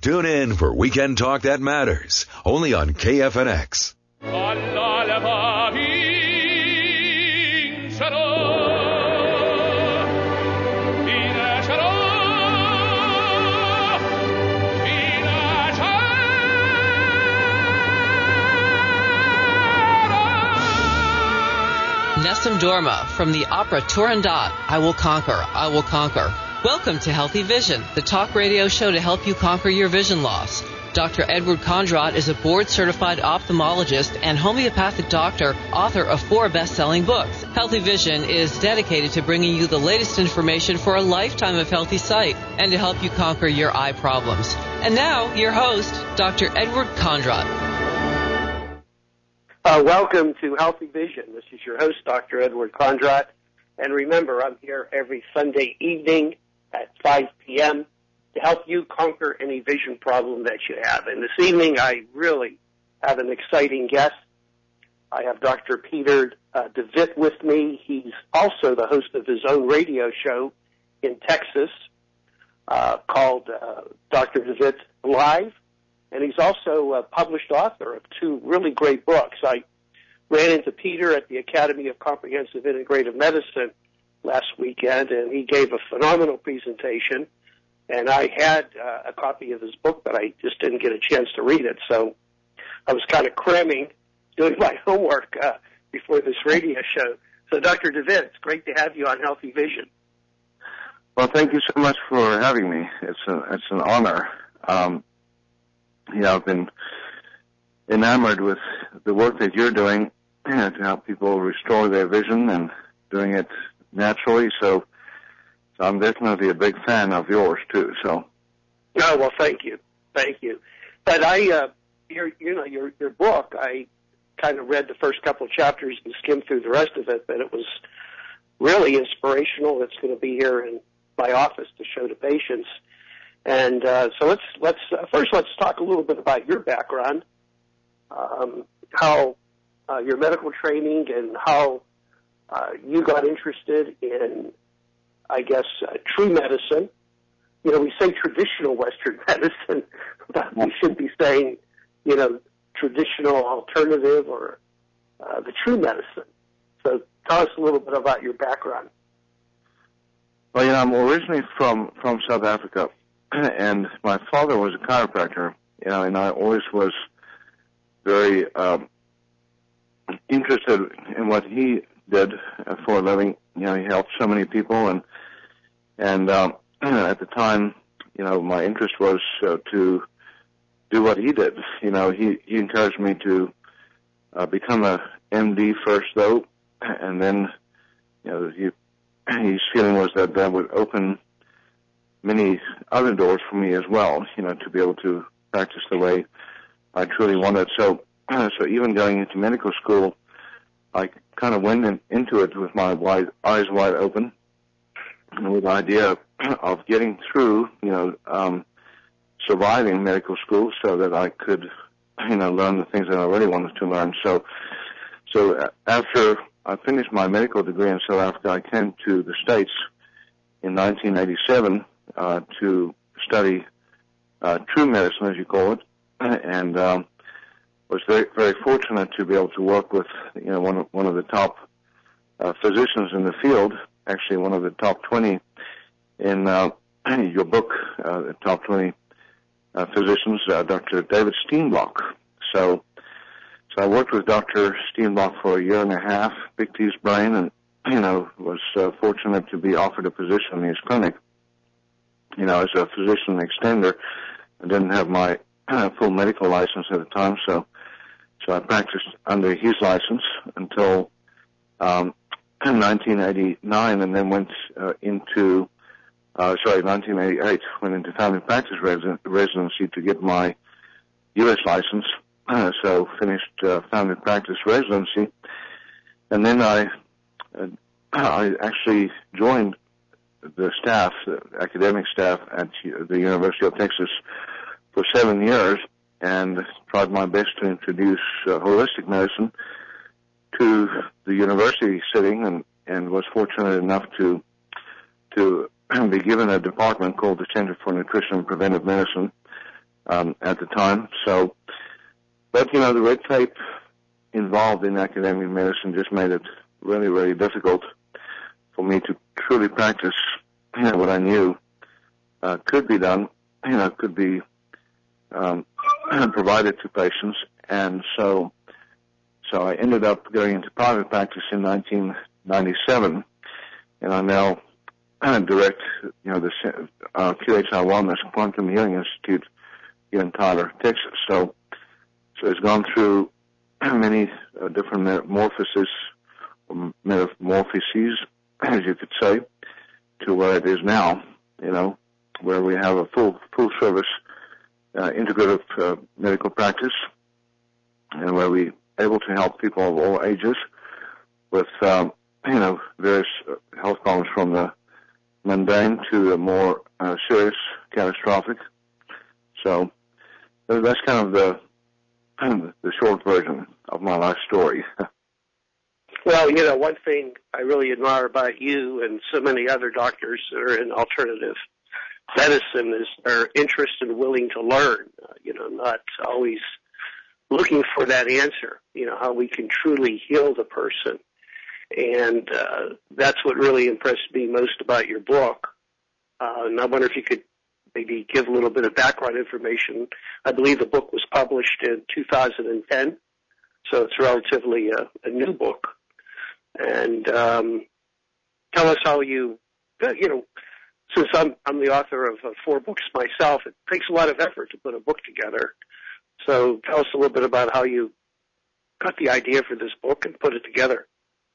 Tune in for Weekend Talk That Matters, only on KFNX. Nessun Dorma from the opera Turandot, I Will Conquer, I Will Conquer. Welcome to Healthy Vision, the talk radio show to help you conquer your vision loss. Dr. Edward Kondrot is a board-certified ophthalmologist and homeopathic doctor, author of 4 best-selling books. Healthy Vision is dedicated to bringing you the latest information for a lifetime of healthy sight and to help you conquer your eye problems. And now, your host, Dr. Edward Kondrot. Welcome to Healthy Vision. This is your host, Dr. Edward Kondrot. And remember, I'm here every Sunday evening at 5 p.m. to help you conquer any vision problem that you have. And this evening, I really have an exciting guest. I have Dr. Peter DeVitt with me. He's also the host of his own radio show in Texas called Dr. DeVitt Live. And he's also a published author of 2 really great books. I ran into Peter at the Academy of Comprehensive Integrative Medicine last weekend, and he gave a phenomenal presentation. And I had a copy of his book, but I just didn't get a chance to read it. So I was kind of cramming, doing my homework before this radio show. So, Dr. DeVitt, it's great to have you on Healthy Vision. Well, thank you so much for having me. It's an honor. I've been enamored with the work that you're doing to help people restore their vision and doing it naturally. So I'm definitely a big fan of yours too. So. Oh, well, thank you. But your book, I kind of read the first couple of chapters and skimmed through the rest of it, but it was really inspirational. It's going to be here in my office to show to patients. And so let's talk a little bit about your background, how your medical training and how you got interested in, I guess, true medicine. You know, we say traditional Western medicine, but we should be saying, traditional alternative or the true medicine. So tell us a little bit about your background. Well, I'm originally from South Africa. And my father was a chiropractor, and I always was very interested in what he did for a living. He helped so many people, and at the time, my interest was to do what he did. He encouraged me to become a MD first, though, and then, his feeling was that would open many other doors for me as well, to be able to practice the way I truly wanted. So even going into medical school, I kind of went into it with my eyes wide open, and with the idea of getting through, surviving medical school so that I could, learn the things that I really wanted to learn. So after I finished my medical degree in South Africa, I came to the States in 1987 to study true medicine, as you call it, and was very, very fortunate to be able to work with one of the top physicians in the field, actually one of the top 20 in your book, the top 20 physicians, Dr. David Steenblock. So I worked with Dr. Steenblock for a year and a half, picked his brain, and was fortunate to be offered a position in his clinic. As a physician extender, I didn't have my full medical license at the time, so I practiced under his license until 1989, and then went into 1988, went into family practice residency to get my U.S. license. So finished family practice residency, and then I actually joined the staff, the academic staff at the University of Texas for 7 years, and tried my best to introduce holistic medicine to the university setting, and was fortunate enough to be given a department called the Center for Nutrition and Preventive Medicine, at the time. So, but the red tape involved in academic medicine just made it really, really difficult for me to truly practice, what I knew could be done, could be provided to patients. And so I ended up going into private practice in 1997, and I now direct, the QHI Wellness Quantum Healing Institute here in Tyler, Texas. So it's gone through many different metamorphoses, as you could say, to where it is now, where we have a full service integrative medical practice, and where we able to help people of all ages with various health problems, from the mundane to the more serious, catastrophic. So that's kind of the short version of my life story. Well, one thing I really admire about you and so many other doctors that are in alternative medicine is their interest and willing to learn, not always looking for that answer, how we can truly heal the person. And that's what really impressed me most about your book. And I wonder if you could maybe give a little bit of background information. I believe the book was published in 2010, so it's relatively a new book. And tell us how you, since I'm the author of 4 books myself, it takes a lot of effort to put a book together. So tell us a little bit about how you got the idea for this book and put it together.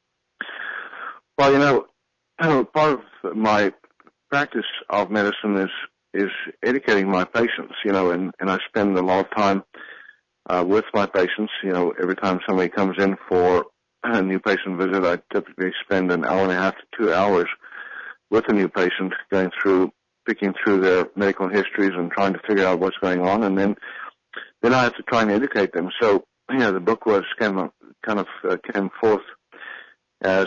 Well, part of my practice of medicine is educating my patients, and I spend a lot of time with my patients. Every time somebody comes in for a new patient visit, I typically spend an hour and a half to 2 hours with a new patient, picking through their medical histories and trying to figure out what's going on, and then I have to try and educate them. So, the book came forth as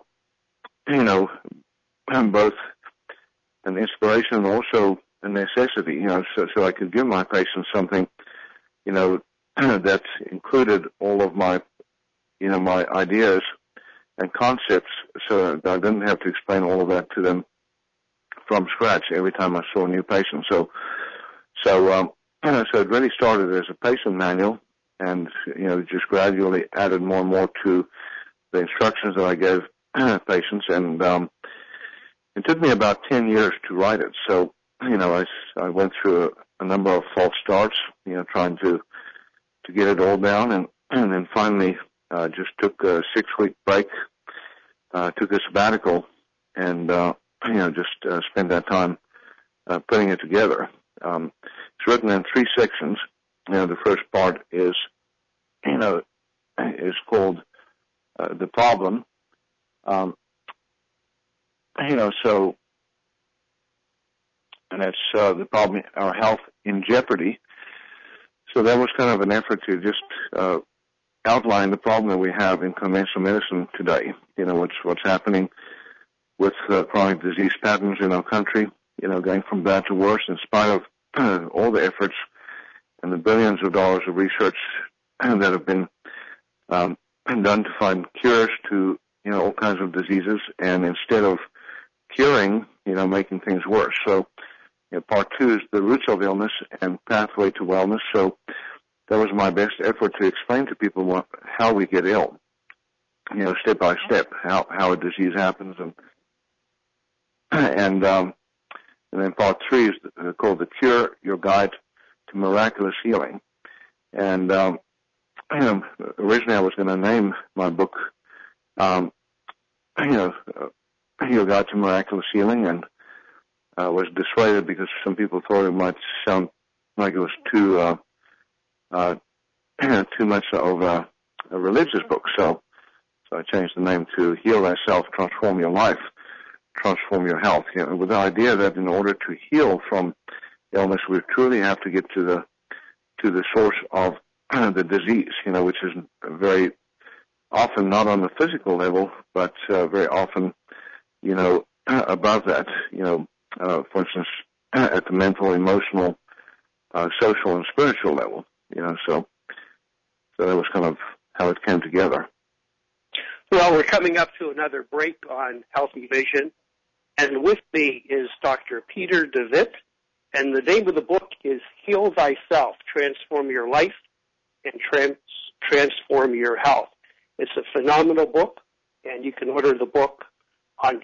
both an inspiration and also a necessity, so I could give my patients something, that included all of my, my ideas and concepts, so that I didn't have to explain all of that to them from scratch every time I saw a new patient. So it really started as a patient manual, and, just gradually added more and more to the instructions that I gave patients, and it took me about 10 years to write it. So, I went through a number of false starts, trying to get it all down, and then finally just took a 6-week break, took a sabbatical, and just spent that time putting it together. It's written in 3 sections. The first part is called The Problem. And that's the problem, our health in jeopardy. So that was kind of an effort to just outline the problem that we have in conventional medicine today. What's happening with chronic disease patterns in our country, going from bad to worse in spite of all the efforts and the billions of dollars of research that have been done to find cures to, all kinds of diseases, and instead of curing, making things worse. So, part 2 is the roots of illness and pathway to wellness. So that was my best effort to explain to people how we get ill, step by step, how a disease happens, and then part 3 is called The Cure, Your Guide to Miraculous Healing. And originally I was going to name my book, Your Guide to Miraculous Healing, and was dissuaded because some people thought it might sound like it was too much of a religious book. So I changed the name to Heal Thyself, Transform Your Life, Transform Your Health, with the idea that in order to heal from illness, we truly have to get to the source of the disease, which is very often not on the physical level, but very often, above that, for instance, at the mental, emotional, social and spiritual level, so that was kind of how it came together. Well, we're coming up to another break on Healthy Vision, and with me is Dr. Peter DeWitt, and the name of the book is Heal Thyself, Transform Your Life and Transform Your Health. It's a phenomenal book, and you can order the book on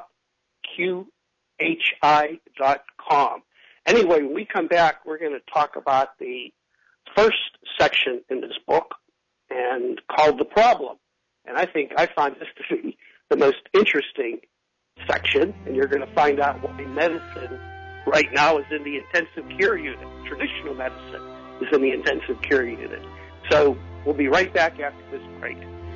shopqhi.com. Anyway, when we come back, we're going to talk about the first section in this book, and called The Problem. And I find this to be the most interesting section, and you're going to find out why medicine right now is in the intensive care unit. Traditional medicine is in the intensive care unit. So we'll be right back after this break.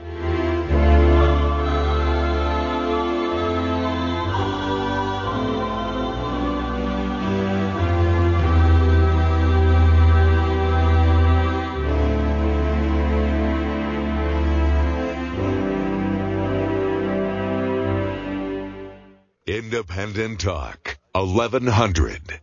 Independent Talk, 1100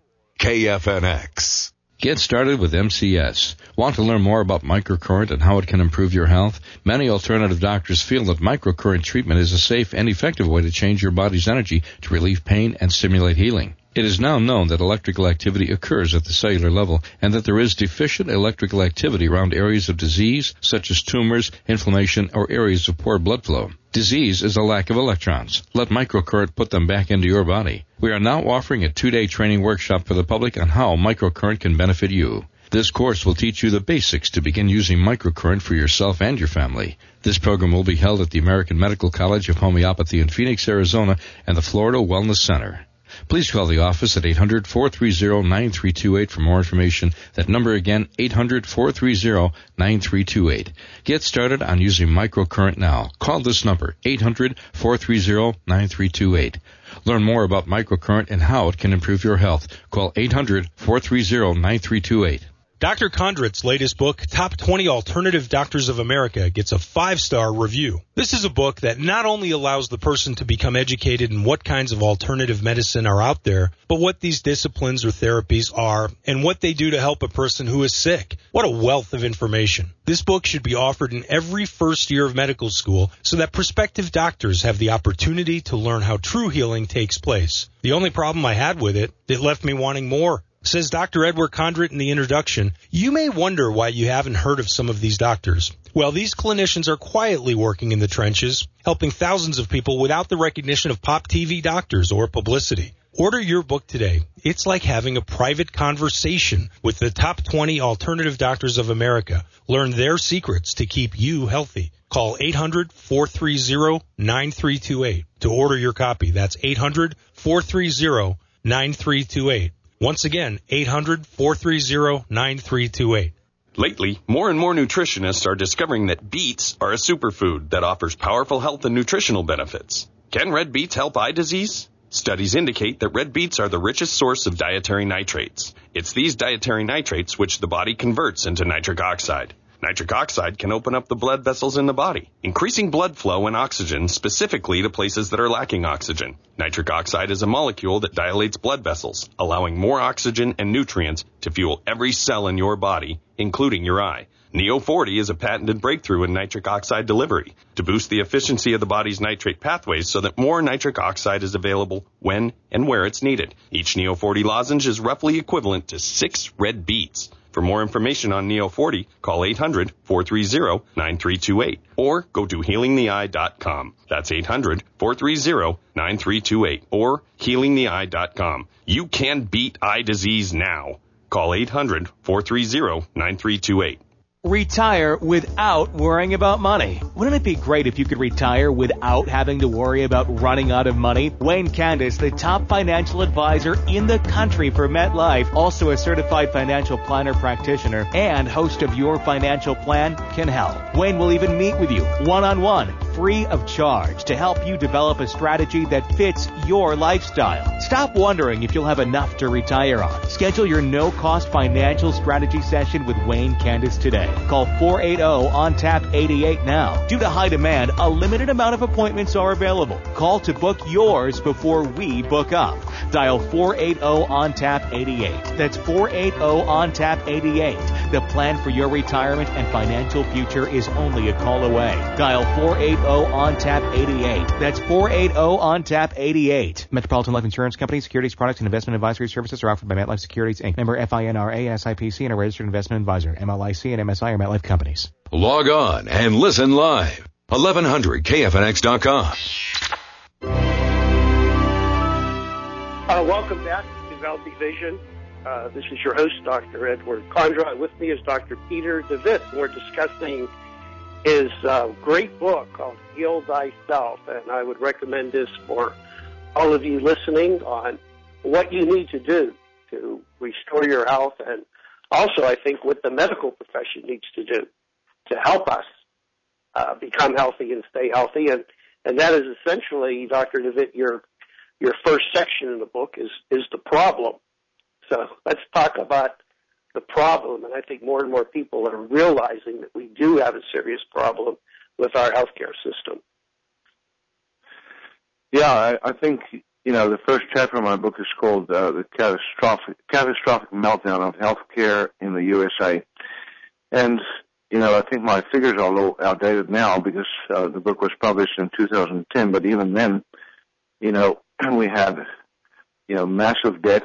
KFNX. Get started with MCS. Want to learn more about microcurrent and how it can improve your health? Many alternative doctors feel that microcurrent treatment is a safe and effective way to change your body's energy to relieve pain and stimulate healing. It is now known that electrical activity occurs at the cellular level and that there is deficient electrical activity around areas of disease, such as tumors, inflammation, or areas of poor blood flow. Disease is a lack of electrons. Let microcurrent put them back into your body. We are now offering a 2-day training workshop for the public on how microcurrent can benefit you. This course will teach you the basics to begin using microcurrent for yourself and your family. This program will be held at the American Medical College of Homeopathy in Phoenix, Arizona, and the Florida Wellness Center. Please call the office at 800-430-9328 for more information. That number again, 800-430-9328. Get started on using microcurrent now. Call this number, 800-430-9328. Learn more about microcurrent and how it can improve your health. Call 800-430-9328. Dr. Condrit's latest book, Top 20 Alternative Doctors of America, gets a 5-star review. This is a book that not only allows the person to become educated in what kinds of alternative medicine are out there, but what these disciplines or therapies are and what they do to help a person who is sick. What a wealth of information. This book should be offered in every first year of medical school so that prospective doctors have the opportunity to learn how true healing takes place. The only problem I had with it left me wanting more. Says Dr. Edward Condrit in the introduction, you may wonder why you haven't heard of some of these doctors. Well, these clinicians are quietly working in the trenches, helping thousands of people without the recognition of pop TV doctors or publicity. Order your book today. It's like having a private conversation with the top 20 alternative doctors of America. Learn their secrets to keep you healthy. Call 800-430-9328 to order your copy. That's 800-430-9328. Once again, 800-430-9328. Lately, more and more nutritionists are discovering that beets are a superfood that offers powerful health and nutritional benefits. Can red beets help eye disease? Studies indicate that red beets are the richest source of dietary nitrates. It's these dietary nitrates which the body converts into nitric oxide. Nitric oxide can open up the blood vessels in the body, increasing blood flow and oxygen specifically to places that are lacking oxygen. Nitric oxide is a molecule that dilates blood vessels, allowing more oxygen and nutrients to fuel every cell in your body, including your eye. Neo40 is a patented breakthrough in nitric oxide delivery to boost the efficiency of the body's nitrate pathways so that more nitric oxide is available when and where it's needed. Each Neo40 lozenge is roughly equivalent to 6 red beets. For more information on Neo40, call 800-430-9328 or go to healingtheeye.com. That's 800-430-9328 or healingtheeye.com. You can beat eye disease now. Call 800-430-9328. Retire without worrying about money. Wouldn't it be great if you could retire without having to worry about running out of money? Wayne Candace, the top financial advisor in the country for MetLife, also a certified financial planner practitioner and host of Your Financial Plan, can help. Wayne will even meet with you one-on-one free of charge to help you develop a strategy that fits your lifestyle. Stop wondering if you'll have enough to retire on. Schedule your no-cost financial strategy session with Wayne Candace today. Call 480-ON-TAP-88 now. Due to high demand, a limited amount of appointments are available. Call to book yours before we book up. Dial 480-ON-TAP-88. That's 480-ON-TAP-88. The plan for your retirement and financial future is only a call away. Dial 480-ON-TAP-88. That's 480-ON-TAP-88. Metropolitan Life Insurance Company, securities products and investment advisory services are offered by MetLife Securities, Inc. Member FINRA and SIPC and a registered investment advisor. MLIC and MSI are MetLife companies. Log on and listen live. 1100KFNX.com. Welcome back to Healthy Vision. This is your host, Dr. Edward Condra. With me is Dr. Peter DeVitt. We're discussing his great book called Heal Thyself, and I would recommend this for all of you listening on what you need to do to restore your health, and also I think what the medical profession needs to do to help us become healthy and stay healthy. And that is essentially, Dr. DeVitt, your first section in the book is the problem. So let's talk about the problem. And I think more and more people are realizing that we do have a serious problem with our healthcare system. Yeah, I think, the first chapter of my book is called The Catastrophic Meltdown of Healthcare in the USA. And, I think my figures are a little outdated now because the book was published in 2010, but even then, we had, massive debts,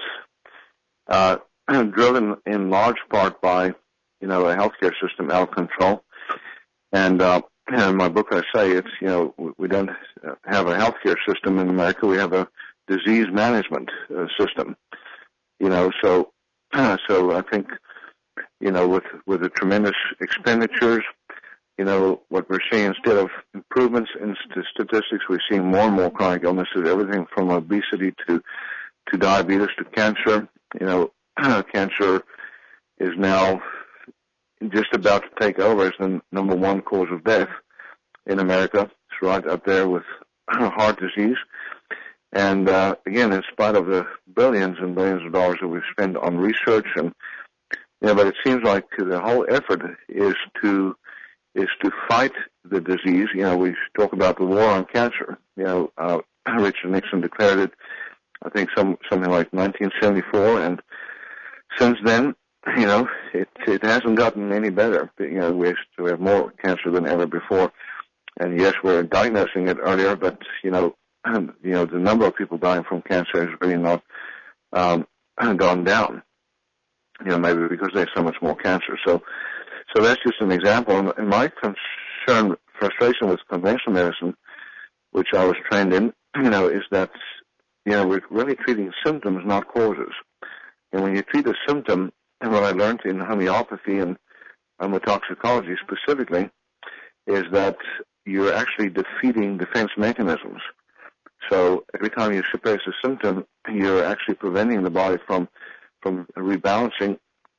driven in large part by, a healthcare system out of control. And, in my book I say it's, we don't have a healthcare system in America, we have a disease management system, so I think, with the tremendous expenditures, what we're seeing, instead of improvements in statistics, we're seeing more and more chronic illnesses, everything from obesity to diabetes to cancer. Cancer is now just about to take over as the number one cause of death in America. It's right up there with heart disease. And again, in spite of the billions and billions of dollars that we've spent on research, and but it seems like the whole effort is to fight the disease. We talk about the war on cancer. Richard Nixon declared it, I think, something like 1974, and since then, it hasn't gotten any better. We have more cancer than ever before, and yes, we're diagnosing it earlier, but the number of people dying from cancer has really not gone down. Maybe because there's so much more cancer. So that's just an example. And my frustration with conventional medicine, which I was trained in, is that we're really treating symptoms, not causes. And when you treat a symptom, and what I learned in homeopathy and homeotoxicology specifically, is that you're actually defeating defense mechanisms. So every time you suppress a symptom, you're actually preventing the body from rebalancing,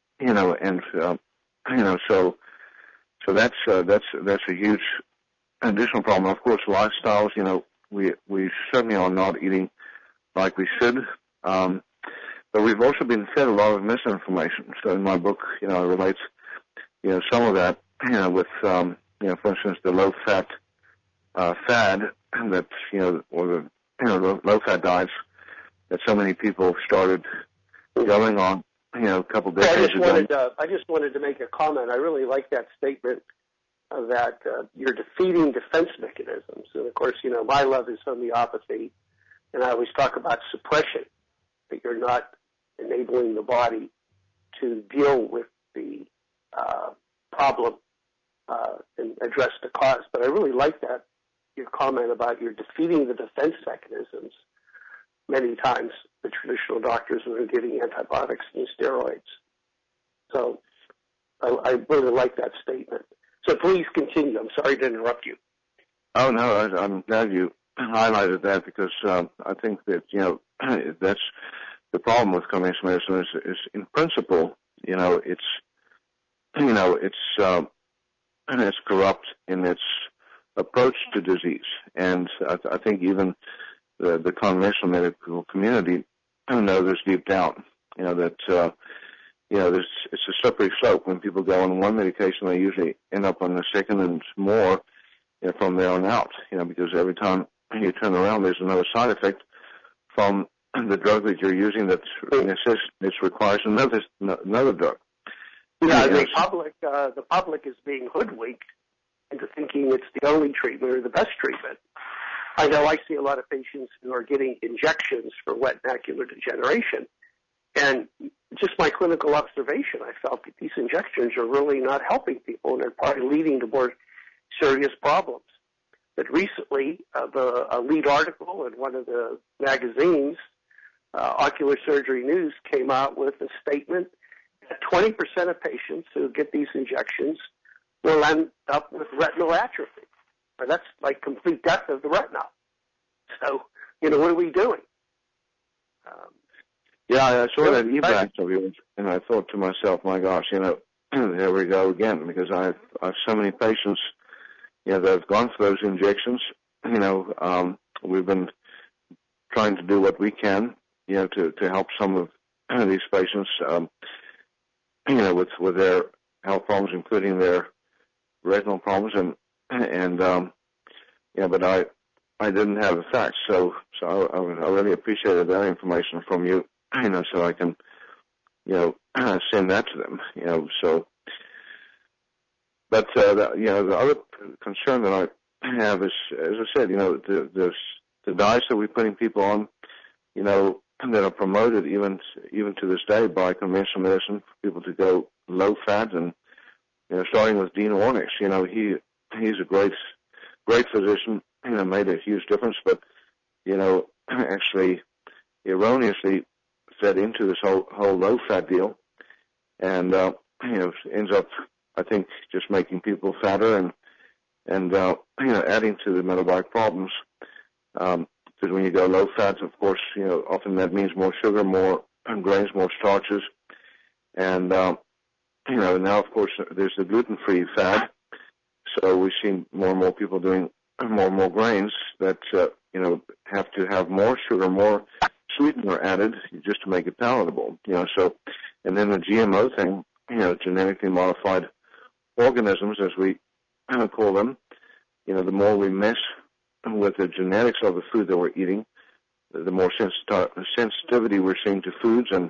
so that's a huge additional problem. Of course, lifestyles, we certainly are not eating like we should, but we've also been fed a lot of misinformation. So in my book, it relates, some of that, with, for instance, the low-fat fad that, or the low-fat diets that so many people started going on, a couple decades ago. I just wanted to make a comment. I really like that statement that you're defeating defense mechanisms. And, of course, my love is homeopathy, and I always talk about suppression, that you're not enabling the body to deal with the problem and address the cause. But I really like that, your comment about you're defeating the defense mechanisms. Many times the traditional doctors are giving antibiotics and steroids. So I really like that statement. So please continue. I'm sorry to interrupt you. Oh, no, I'm glad you highlighted that because I think that, that's the problem with conventional medicine is in principle, it's corrupt in its approach to disease. And I think even the conventional medical community know this deep down, that, it's a slippery slope. When people go on one medication, they usually end up on the second and more from there on out, because every time you turn around, there's another side effect from the drug that you're using that requires another drug. Yeah, the public is being hoodwinked into thinking it's the only treatment or the best treatment. I know I see a lot of patients who are getting injections for wet macular degeneration, and just my clinical observation, I felt that these injections are really not helping people, and they're probably leading to more serious problems. But recently, a lead article in one of the magazines, Ocular Surgery News, came out with a statement that 20% of patients who get these injections will end up with retinal atrophy. Or that's like complete death of the retina. So, what are we doing? I saw that e-back of yours, and I thought to myself, my gosh, there we go again, because I have so many patients, that have gone for those injections. We've been trying to do what we can, to help some of these patients, with their health problems, including their retinal problems, but I didn't have the facts, so I really appreciated that information from you, so I can, send that to them, But the other concern that I have is, as I said, the diets that we're putting people on, that are promoted even to this day by conventional medicine for people to go low fat, and starting with Dean Ornish, he's a great physician, made a huge difference, but actually erroneously fed into this whole low fat deal, and ends up, I think, just making people fatter and adding to the metabolic problems. Because when you go low fat, of course, often that means more sugar, more grains, more starches, and now, of course, there's the gluten-free fad. So we've seen more and more people doing more and more grains that have to have more sugar, more sweetener added just to make it palatable. So, and then the GMO thing, genetically modified organisms, as we call them, the more we mess with the genetics of the food that we're eating, the more sensitivity we're seeing to foods, and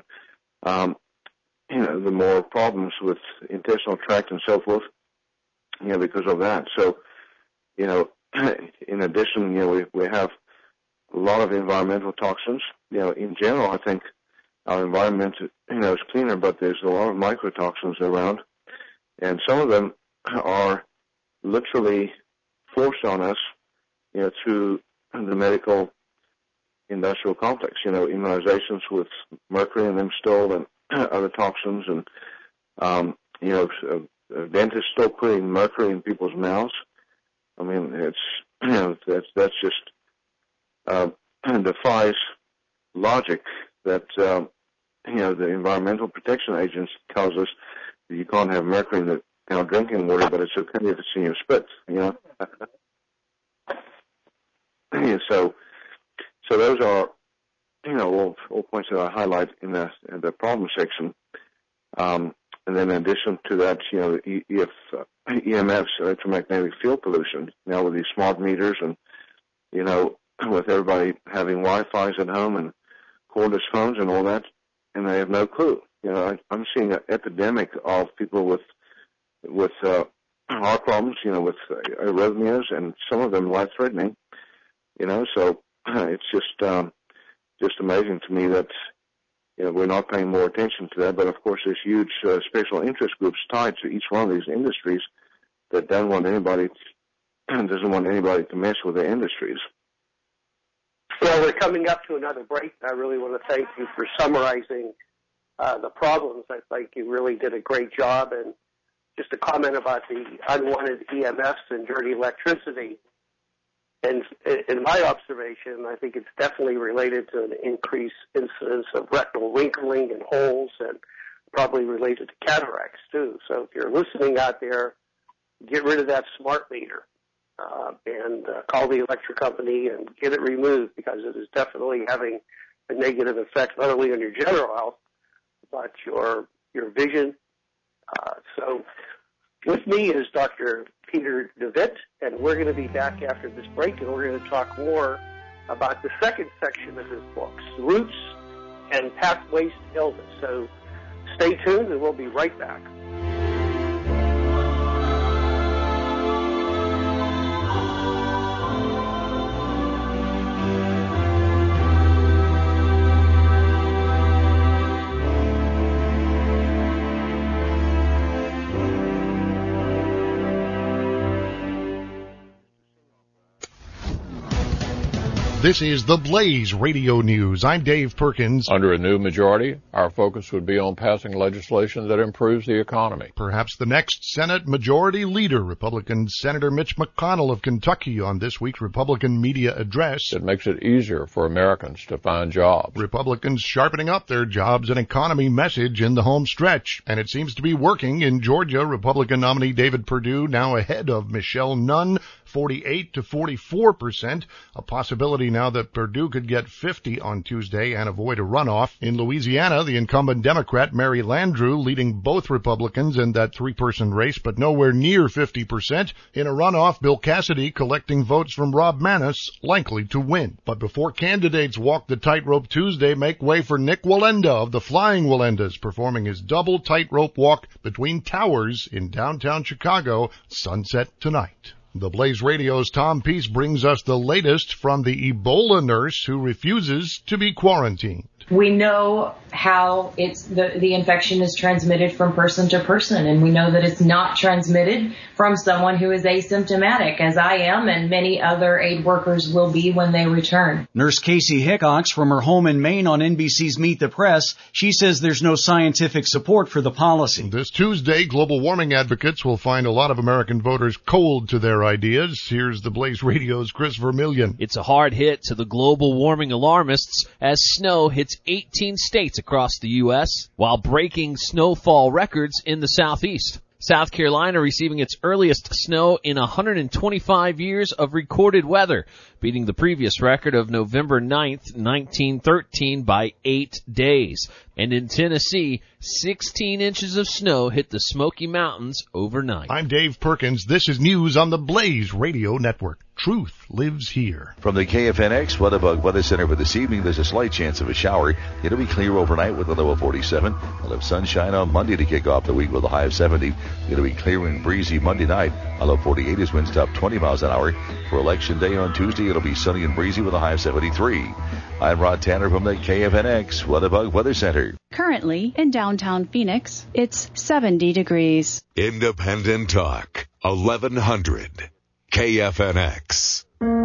the more problems with intestinal tract and so forth, because of that. So, in addition, we have a lot of environmental toxins. In general, I think our environment, is cleaner, but there's a lot of microtoxins around, and some of them are literally forced on us, through the medical industrial complex, immunizations with mercury in them still, and other toxins, and, dentists still putting mercury in people's mouths. I mean, that's just, defies logic that, the Environmental Protection Agency tells us that you can't have mercury in the drinking water, but it's okay if it's in your spit, So those are, all points that I highlight in the problem section. And then in addition to that, EMFs, electromagnetic field pollution, now with these smart meters and, with everybody having Wi-Fi's at home and cordless phones and all that, and they have no clue. I'm seeing an epidemic of people with heart problems, with arrhythmias, and some of them life-threatening. So it's just amazing to me that we're not paying more attention to that. But of course, there's huge special interest groups tied to each one of these industries that doesn't want anybody to mess with their industries. Well, we're coming up to another break. I really want to thank you for summarizing the problems. I think you really did a great job. And just a comment about the unwanted EMFs and dirty electricity. And in my observation, I think it's definitely related to an increased incidence of retinal wrinkling and holes, and probably related to cataracts too. So if you're listening out there, get rid of that smart meter. and call the electric company and get it removed, because it is definitely having a negative effect not only on your general health but your vision. So with me is Dr. Peter DeWitt, and we're going to be back after this break, and we're going to talk more about the second section of his books, Roots and Pathways to Illness. So stay tuned, and we'll be right back. This is the Blaze Radio News. I'm Dave Perkins. Under a new majority, our focus would be on passing legislation that improves the economy. Perhaps the next Senate Majority Leader, Republican Senator Mitch McConnell of Kentucky, on this week's Republican Media Address. It makes it easier for Americans to find jobs. Republicans sharpening up their jobs and economy message in the home stretch. And it seems to be working in Georgia. Republican nominee David Perdue now ahead of Michelle Nunn, 48 to 44%. A possibility now that Perdue could get 50 on Tuesday and avoid a runoff. In Louisiana, the incumbent Democrat Mary Landrieu leading both Republicans in that three-person race, but nowhere near 50%. In a runoff, Bill Cassidy collecting votes from Rob Maness, likely to win. But before candidates walk the tightrope Tuesday, make way for Nick Wallenda of the Flying Wallendas, performing his double tightrope walk between towers in downtown Chicago, sunset tonight. The Blaze Radio's Tom Peace brings us the latest from the Ebola nurse who refuses to be quarantined. We know how the infection is transmitted from person to person, and we know that it's not transmitted from someone who is asymptomatic, as I am and many other aid workers will be when they return. Nurse Casey Hickox from her home in Maine on NBC's Meet the Press, she says there's no scientific support for the policy. This Tuesday, global warming advocates will find a lot of American voters cold to their ideas. Here's the Blaze Radio's Chris Vermillion. It's a hard hit to the global warming alarmists as snow hits 18 states across the U.S., while breaking snowfall records in the Southeast. South Carolina receiving its earliest snow in 125 years of recorded weather, beating the previous record of November 9th, 1913 by 8 days. And in Tennessee, 16 inches of snow hit the Smoky Mountains overnight. I'm Dave Perkins. This is news on the Blaze Radio Network. Truth lives here. From the KFNX WeatherBug Weather Center for this evening, there's a slight chance of a shower. It'll be clear overnight with a low of 47. We'll have sunshine on Monday to kick off the week with a high of 70. It'll be clear and breezy Monday night. A low of 48 as winds top 20 miles an hour. For Election Day on Tuesday, it'll be sunny and breezy with a high of 73. I'm Rod Tanner from the KFNX WeatherBug Weather Center. Currently in downtown Phoenix, it's 70 degrees. Independent Talk, 1100. KFNX.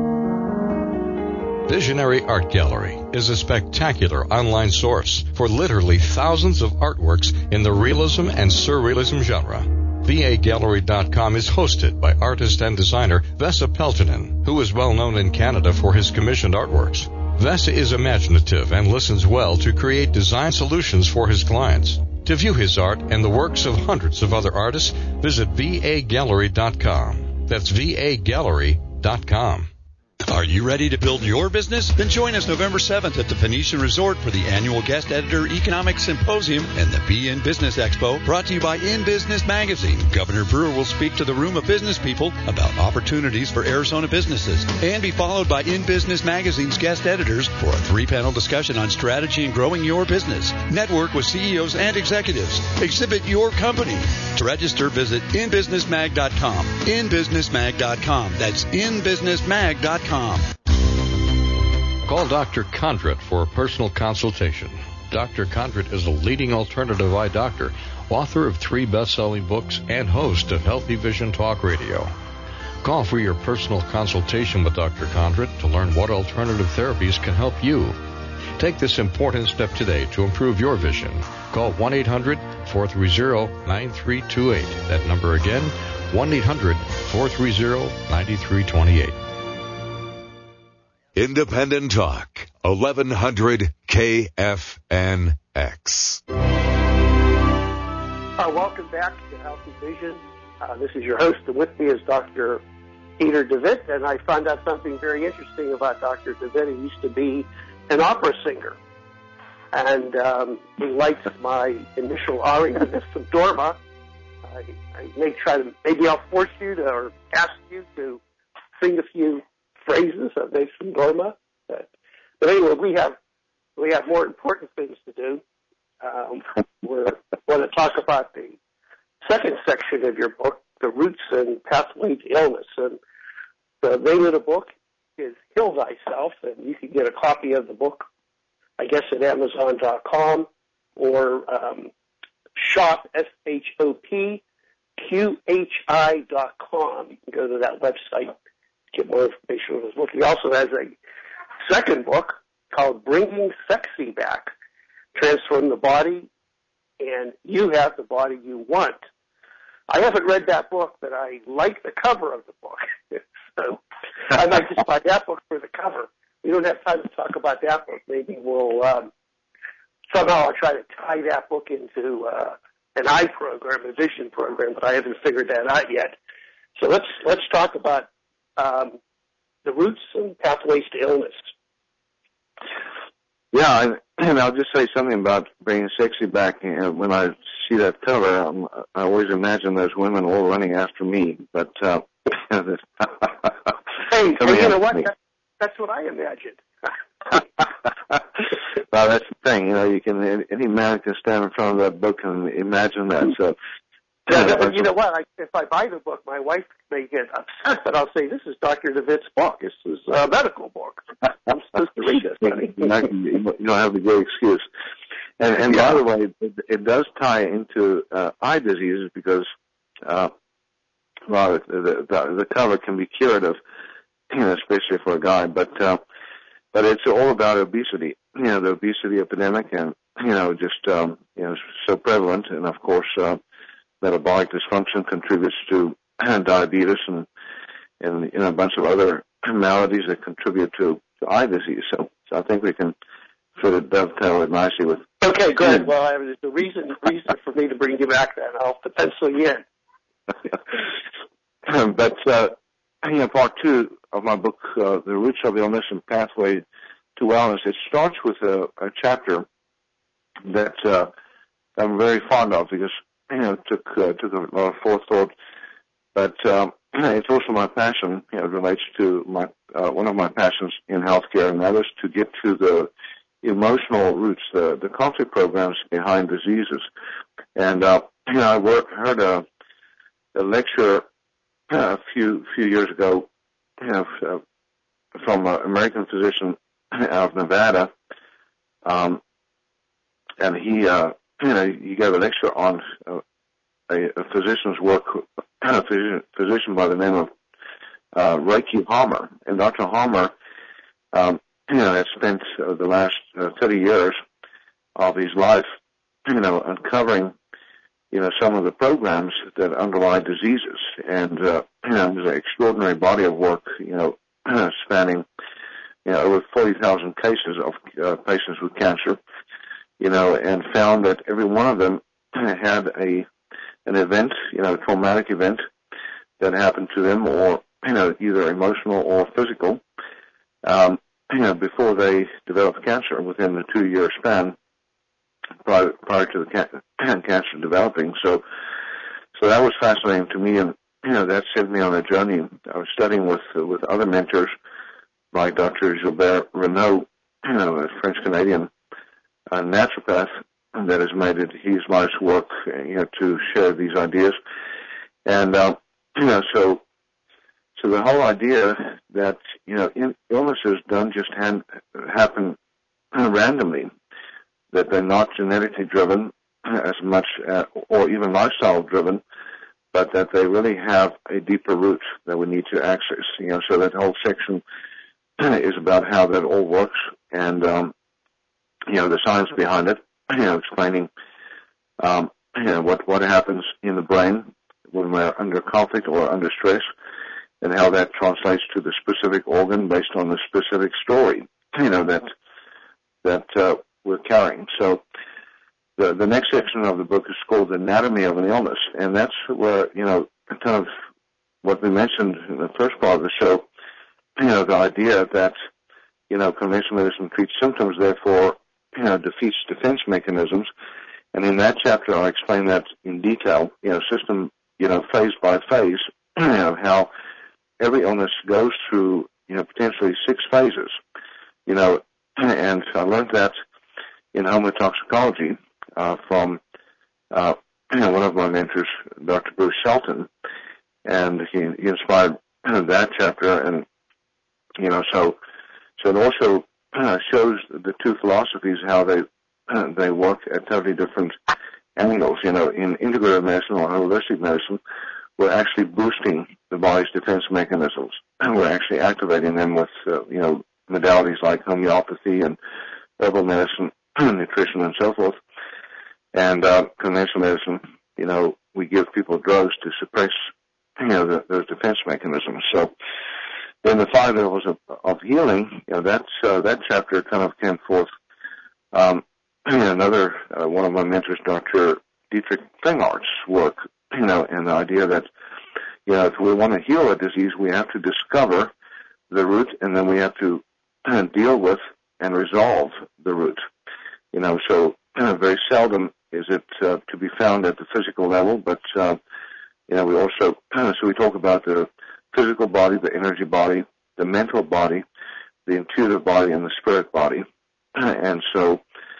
Visionary Art Gallery is a spectacular online source for literally thousands of artworks in the realism and surrealism genre. VAGallery.com is hosted by artist and designer Vesa Peltonen, who is well known in Canada for his commissioned artworks. Vesa is imaginative and listens well to create design solutions for his clients. To view his art and the works of hundreds of other artists, visit VAGallery.com. That's VAGallery.com. Are you ready to build your business? Then join us November 7th at the Phoenician Resort for the annual Guest Editor Economic Symposium and the Be In Business Expo, brought to you by In Business Magazine. Governor Brewer will speak to the room of business people about opportunities for Arizona businesses and be followed by In Business Magazine's guest editors for a 3-panel discussion on strategy and growing your business. Network with CEOs and executives. Exhibit your company. To register, visit inbusinessmag.com. inbusinessmag.com. That's inbusinessmag.com. Call Dr. Condrit for a personal consultation. Dr. Condrit is a leading alternative eye doctor, author of 3 best-selling books, and host of Healthy Vision Talk Radio. Call for your personal consultation with Dr. Condrit to learn what alternative therapies can help you. Take this important step today to improve your vision. Call 1-800-430-9328. That number again, 1-800-430-9328. Independent Talk, 1100 KFNX. Welcome back to Healthy Vision. This is your host, and with me is Dr. Peter DeWitt, and I found out something very interesting about Dr. DeWitt. He used to be an opera singer, and he likes my initial aria, Nessun Dorma. I may try to, maybe I'll force you to, or ask you to sing a few phrases of Nessun Dorma. But anyway, we have more important things to do. We want to talk about the second section of your book, The Roots and Pathway to Illness. And the name of the book is Heal Thyself, and you can get a copy of the book, I guess, at Amazon.com or shop, SHOPQHI.com. You can go to that website to get more information on this book. He also has a second book called Bringing Sexy Back, Transform the Body, and You Have the Body You Want. I haven't read that book, but I like the cover of the book. So I might just buy that book for the cover. We don't have time to talk about that book. Maybe we'll somehow I'll try to tie that book into an eye program, a vision program, but I haven't figured that out yet. So let's talk about the roots and pathways to illness. Yeah, and I'll just say something about Bringing Sexy Back. When I see that cover, I always imagine those women all running after me. But hey, you know what? That's what I imagined. Well, that's the thing. You know, any man can stand in front of that book and imagine that. So, you know what? If I buy the book, my wife may get upset, but I'll say, this is Dr. DeWitt's book. This is a medical book. I'm supposed to read this, honey. You don't have the great excuse. And by the way, it does tie into eye diseases because, the cover can be curative, especially for a guy. But it's all about obesity. The obesity epidemic, and just so prevalent, and of course. Metabolic dysfunction contributes to diabetes and a bunch of other maladies that contribute to eye disease. So I think we can sort of dovetail it nicely with. Okay, good. Well, there's a reason for me to bring you back then. I'll have to pencil you in. But part two of my book, The Roots of Illness and Pathway to Wellness, it starts with a chapter that I'm very fond of because took a lot of forethought, but it's also my passion. It relates to my one of my passions in healthcare, and that is to get to the emotional roots, the conflict programs behind diseases. And I heard a lecture a few years ago from an American physician out of Nevada, and he gave a lecture on a physician's work, a physician by the name of Reiki Harmer. And Dr. Harmer, has spent the last 30 years of his life, uncovering, some of the programs that underlie diseases. And, there's an extraordinary body of work, spanning, over 40,000 cases of patients with cancer. And found that every one of them had an event, a traumatic event that happened to them, or either emotional or physical, before they developed cancer within the 2-year span prior to the cancer developing. So that was fascinating to me, and that sent me on a journey. I was studying with other mentors like Dr. Gilbert Renaud, a French Canadian. A naturopath that has made it his life's work, to share these ideas. And, so the whole idea that, illnesses don't just happen randomly, that they're not genetically driven as much, or even lifestyle driven, but that they really have a deeper root that we need to access. So that whole section is about how that all works, and, the science behind it, explaining, what happens in the brain when we're under conflict or under stress, and how that translates to the specific organ based on the specific story, that we're carrying. So the next section of the book is called Anatomy of an Illness, and that's where, kind of what we mentioned in the first part of the show, the idea that, conventional medicine treats symptoms, therefore, defeats defense mechanisms. And in that chapter, I explain that in detail, system, phase by phase, how every illness goes through, potentially 6 phases, and I learned that in homeotoxicology from one of my mentors, Dr. Bruce Shelton, and he inspired that chapter, and so it also shows the two philosophies how they work at totally different angles. In integrative medicine or holistic medicine, we're actually boosting the body's defense mechanisms, and we're actually activating them with modalities like homeopathy and herbal medicine, nutrition, and so forth. And conventional medicine, we give people drugs to suppress, those defense mechanisms. So then the 5 levels of healing, that chapter kind of came forth. Another one of my mentors, Dr. Dietrich Fingart's work, and the idea that, if we want to heal a disease, we have to discover the root, and then we have to deal with and resolve the root. So very seldom is it to be found at the physical level, but we also so we talk about the physical body, the energy body, the mental body, the intuitive body, and the spirit body. And so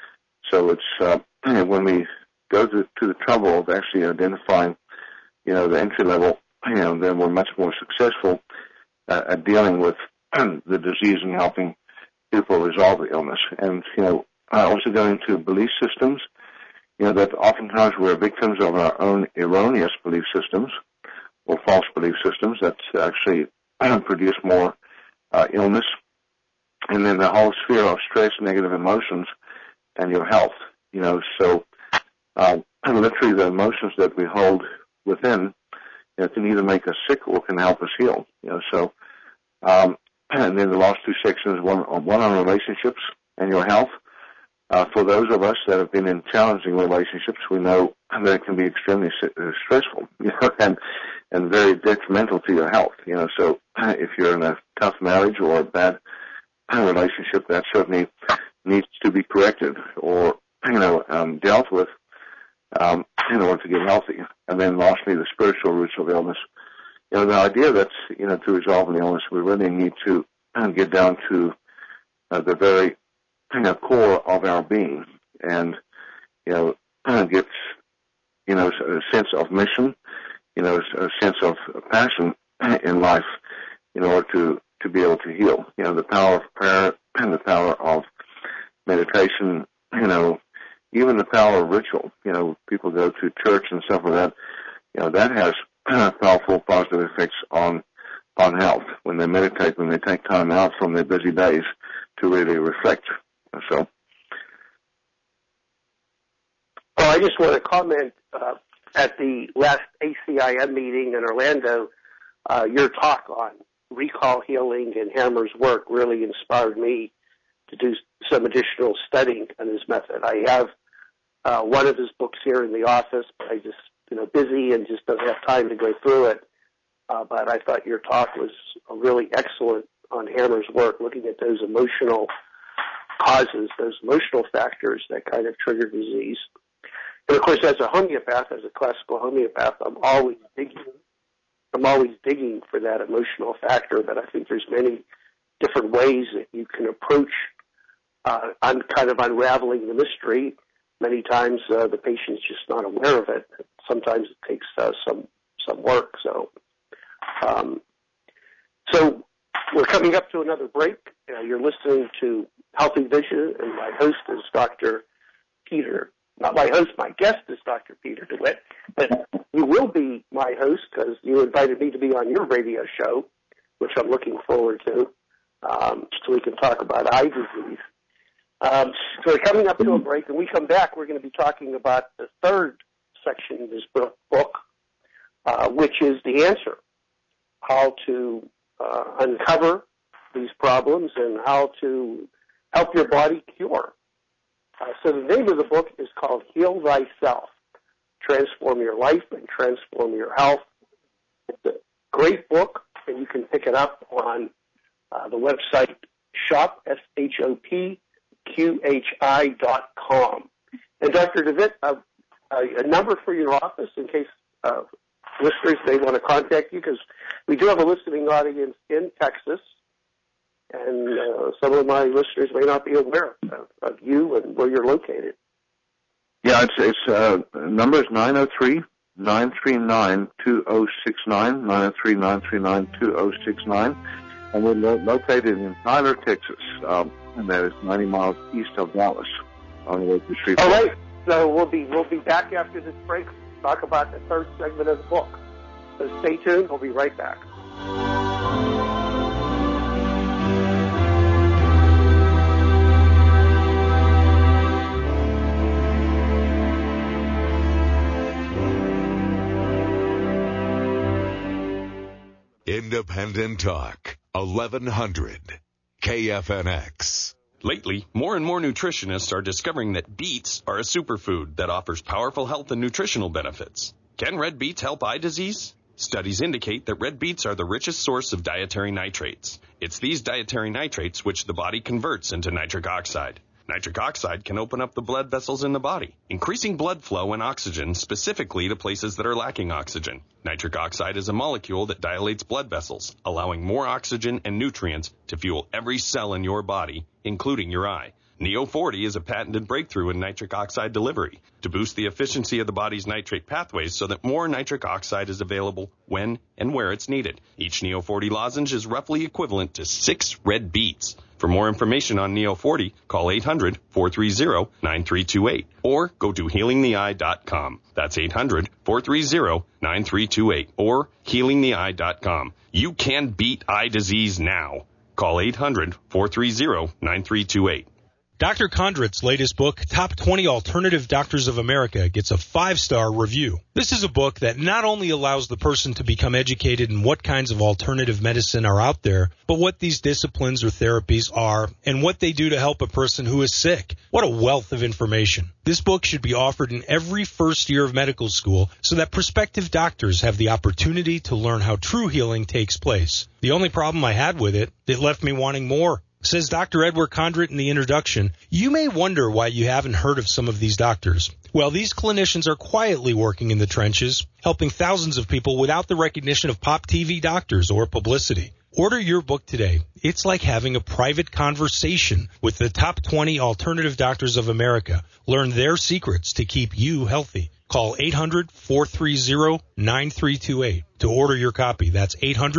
it's when we go to the trouble of actually identifying, the entry level, then we're much more successful at dealing with the disease and helping people resolve the illness. And I also go into belief systems. That oftentimes we're victims of our own erroneous belief systems or false belief systems that actually produce more illness. And then the whole sphere of stress, negative emotions, and your health. So literally the emotions that we hold within can either make us sick or can help us heal. So and then the last 2 sections, one on relationships and your health. For those of us that have been in challenging relationships, we know that it can be extremely stressful, and very detrimental to your health. So if you're in a tough marriage or a bad relationship, that certainly needs to be corrected or dealt with in order to get healthy. And then lastly, the spiritual roots of illness. The idea that to resolve an illness, we really need to get down to the very core of our being, and get a sense of mission, a sense of passion in life in order to be able to heal. The power of prayer and the power of meditation, even the power of ritual. People go to church and stuff like that. That has powerful positive effects on health when they meditate, when they take time out from their busy days to really reflect. So, I just want to comment at the last ACIM meeting in Orlando, your talk on recall healing and Hammer's work really inspired me to do some additional studying on his method. I have one of his books here in the office, but I just, busy and just don't have time to go through it. But I thought your talk was really excellent on Hammer's work, looking at those emotional causes, those emotional factors that kind of trigger disease. And of course, as a homeopath, as a classical homeopath, I'm always digging for that emotional factor, but I think there's many different ways that you can approach kind of unraveling the mystery. Many times the patient's just not aware of it. Sometimes it takes some work. So we're coming up to another break. You're listening to Healthy Vision, and my host is Dr. Peter. Not my host, my guest is Dr. Peter DeWitt, but you will be my host because you invited me to be on your radio show, which I'm looking forward to, so we can talk about eye disease. So we're coming up to a break, and we come back, we're going to be talking about the third section of this book, which is the answer, how to uncover these problems and how to help your body cure. So the name of the book is called Heal Thyself, Transform Your Life and Transform Your Health. Great book, and you can pick it up on the website shop, shopqhi.com. And Dr. DeWitt, a number for your office in case listeners may want to contact you, because we do have a listening audience in Texas, and some of my listeners may not be aware of you and where you're located. Yeah, it's number is 903-939-2069, 903-939-2069, and we're located in Tyler, Texas, and that is 90 miles east of Dallas on the way to Street. All right, so we'll be back after this break to talk about the third segment of the book. So stay tuned. We'll be right back. Independent Talk, 1100, KFNX. Lately, more and more nutritionists are discovering that beets are a superfood that offers powerful health and nutritional benefits. Can red beets help eye disease? Studies indicate that red beets are the richest source of dietary nitrates. It's these dietary nitrates which the body converts into nitric oxide. Nitric oxide can open up the blood vessels in the body, increasing blood flow and oxygen specifically to places that are lacking oxygen. Nitric oxide is a molecule that dilates blood vessels, allowing more oxygen and nutrients to fuel every cell in your body, including your eye. Neo40 is a patented breakthrough in nitric oxide delivery to boost the efficiency of the body's nitrate pathways so that more nitric oxide is available when and where it's needed. Each Neo40 lozenge is roughly equivalent to 6 red beets. For more information on Neo40, call 800-430-9328 or go to healingtheeye.com. That's 800-430-9328 or healingtheeye.com. You can beat eye disease now. Call 800-430-9328. Dr. Condrit's latest book, Top 20 Alternative Doctors of America, gets a 5-star review. This is a book that not only allows the person to become educated in what kinds of alternative medicine are out there, but what these disciplines or therapies are and what they do to help a person who is sick. What a wealth of information. This book should be offered in every first year of medical school so that prospective doctors have the opportunity to learn how true healing takes place. The only problem I had with it left me wanting more. Says Dr. Edward Condrit in the introduction, you may wonder why you haven't heard of some of these doctors. Well, these clinicians are quietly working in the trenches, helping thousands of people without the recognition of pop TV doctors or publicity. Order your book today. It's like having a private conversation with the top 20 alternative doctors of America. Learn their secrets to keep you healthy. Call 800-430-9328 to order your copy. That's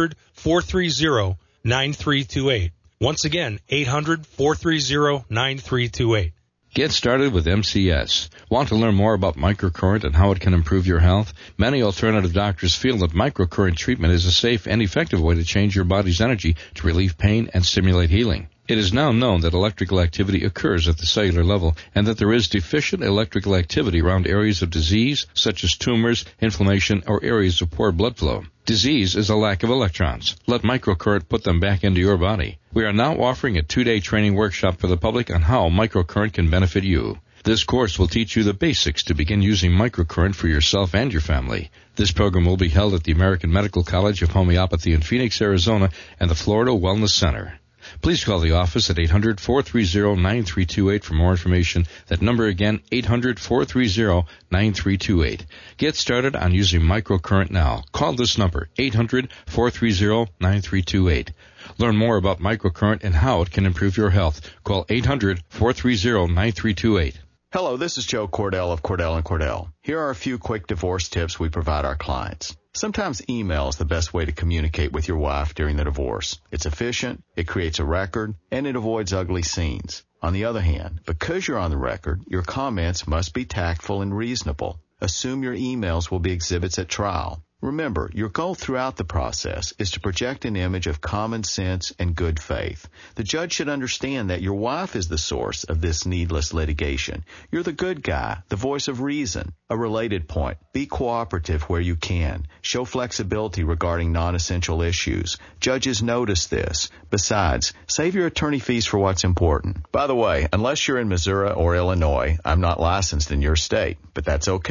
800-430-9328. Once again, 800-430-9328. Get started with MCS. Want to learn more about microcurrent and how it can improve your health? Many alternative doctors feel that microcurrent treatment is a safe and effective way to change your body's energy to relieve pain and stimulate healing. It is now known that electrical activity occurs at the cellular level and that there is deficient electrical activity around areas of disease, such as tumors, inflammation, or areas of poor blood flow. Disease is a lack of electrons. Let microcurrent put them back into your body. We are now offering a 2-day training workshop for the public on how microcurrent can benefit you. This course will teach you the basics to begin using microcurrent for yourself and your family. This program will be held at the American Medical College of Homeopathy in Phoenix, Arizona, and the Florida Wellness Center. Please call the office at 800-430-9328 for more information. That number again, 800-430-9328. Get started on using microcurrent now. Call this number, 800-430-9328. Learn more about microcurrent and how it can improve your health. Call 800-430-9328. Hello, this is Joe Cordell of Cordell & Cordell. Here are a few quick divorce tips we provide our clients. Sometimes email is the best way to communicate with your wife during the divorce. It's efficient, it creates a record, and it avoids ugly scenes. On the other hand, because you're on the record, your comments must be tactful and reasonable. Assume your emails will be exhibits at trial. Remember, your goal throughout the process is to project an image of common sense and good faith. The judge should understand that your wife is the source of this needless litigation. You're the good guy, the voice of reason. A related point, be cooperative where you can. Show flexibility regarding non-essential issues. Judges notice this. Besides, save your attorney fees for what's important. By the way, unless you're in Missouri or Illinois, I'm not licensed in your state, but that's okay.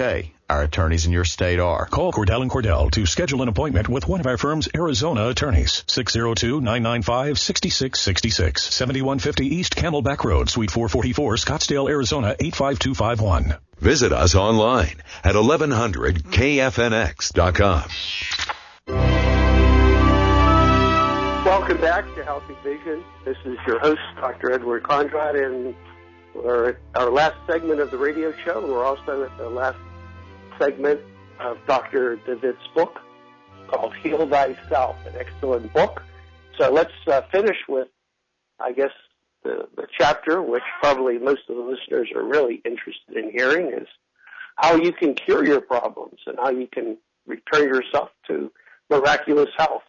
Our attorneys in your state are. Call Cordell & Cordell to schedule an appointment with one of our firm's Arizona attorneys. 602-995-6666. 7150 East Camelback Road, Suite 444, Scottsdale, Arizona, 85251. Visit us online at 1100kfnx.com. Welcome back to Healthy Vision. This is your host, Dr. Edward Conrad, and we're at our last segment of the radio show. We're also at the last segment of Dr. David's book called Heal Thyself, an excellent book. So let's finish with, I guess, the chapter, which probably most of the listeners are really interested in hearing, is how you can cure your problems and how you can return yourself to miraculous health.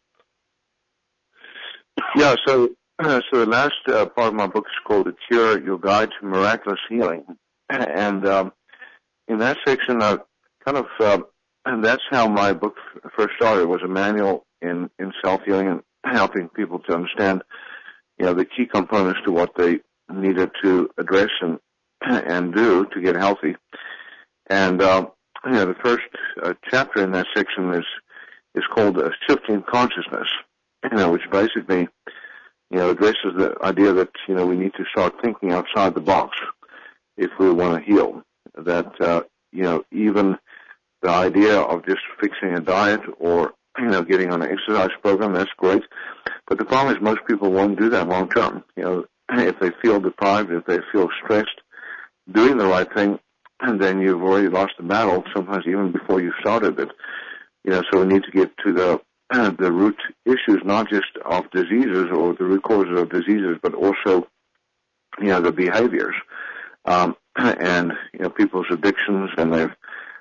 Yeah, so the last part of my book is called The Cure, Your Guide to Miraculous Healing. And in that section, I kind of, and that's how my book first started. It was a manual in self-healing and helping people to understand, the key components to what they needed to address and do to get healthy. And, the first chapter in that section is called Shifting Consciousness, which basically, addresses the idea that, we need to start thinking outside the box if we want to heal. That, even the idea of just fixing a diet or, getting on an exercise program, that's great. But the problem is most people won't do that long term. If they feel deprived, if they feel stressed, doing the right thing, and then you've already lost the battle, sometimes even before you started it. So we need to get to the root issues, not just of diseases or the root causes of diseases, but also, the behaviors, and, people's addictions and their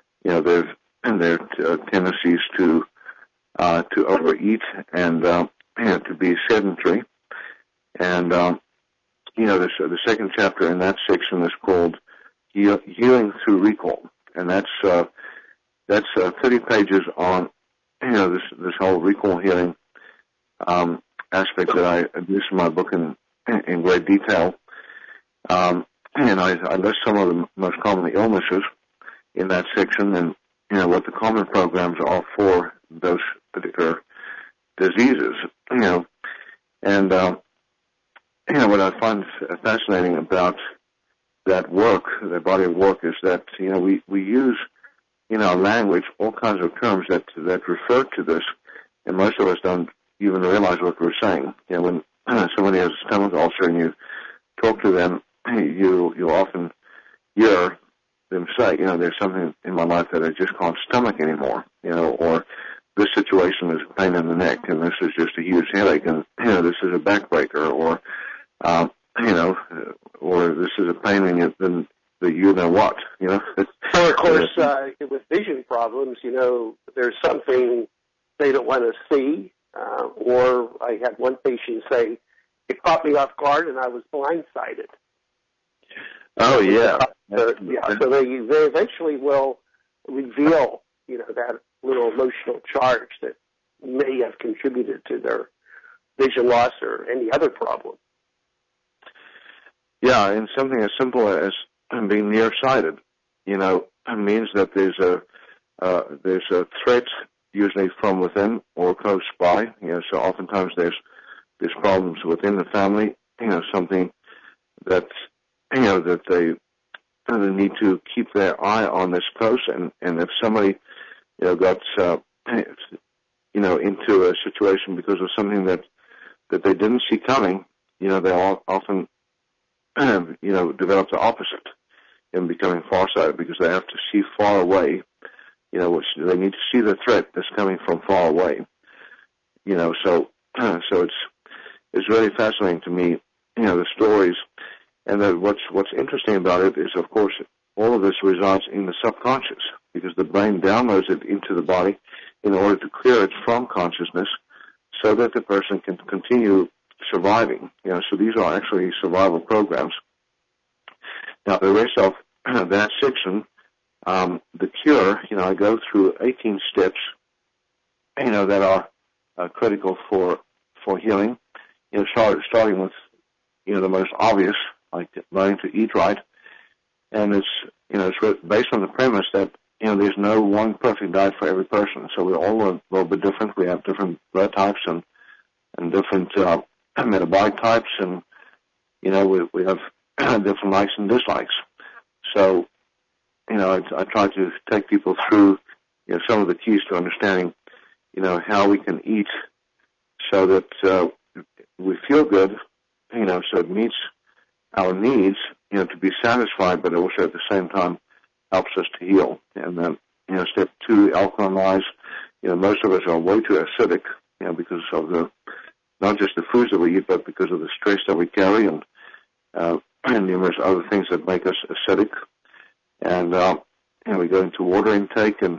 tendencies to overeat and, to be sedentary. And, the second chapter in that section is called Healing Through Recall. And that's 30 pages on, this whole recall healing, aspect that I address in my book in great detail. And I list some of the most common illnesses in that section and, what the common programs are for those particular diseases, and, what I find fascinating about that work, the body of work, is that, we use in our language all kinds of terms that refer to this, and most of us don't even realize what we're saying. When somebody has a stomach ulcer and you talk to them, you often hear them say, there's something in my life that I just can't stomach anymore, or this situation is a pain in the neck, and this is just a huge headache, and, this is a backbreaker, or, or this is a pain in the what, So, of course, with vision problems, there's something they don't want to see, or I had one patient say, it caught me off guard and I was blindsided. Oh, yeah. So they eventually will reveal, that little emotional charge that may have contributed to their vision loss or any other problem. Yeah, and something as simple as being nearsighted, means that there's a threat usually from within or close by. So oftentimes there's problems within the family. Something that that they need to keep their eye on this close. And if somebody got into a situation because of something that they didn't see coming, they all often develop the opposite in becoming farsighted because they have to see far away, which they need to see the threat that's coming from far away. So it's really fascinating to me, the stories. And what's interesting about it is, of course, all of this resides in the subconscious because the brain downloads it into the body in order to clear it from consciousness so that the person can continue surviving. So these are actually survival programs. Now, the rest of that section, the cure, I go through 18 steps, that are critical for healing. Starting with, the most obvious, like learning to eat right. And it's based on the premise that, there's no one perfect diet for every person. So we're all a little bit different. We have different blood types and different metabolic types, and we have different likes and dislikes. So I try to take people through some of the keys to understanding how we can eat so that we feel good, so it meets our needs, to be satisfied, but also at the same time helps us to heal. And then, step 2, alkalinize. Most of us are way too acidic, because of not just the foods that we eat, but because of the stress that we carry and numerous other things that make us acidic. And we go into water intake and,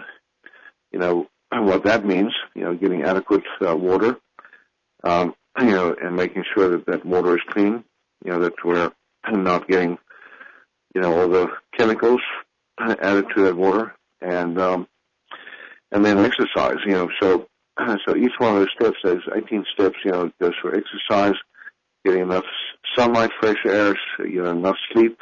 what that means, getting adequate water, and making sure that water is clean, that we're not getting, all the chemicals added to that water, and then exercise, so each one of those steps, there's 18 steps, goes for exercise, getting enough sunlight, fresh air, enough sleep,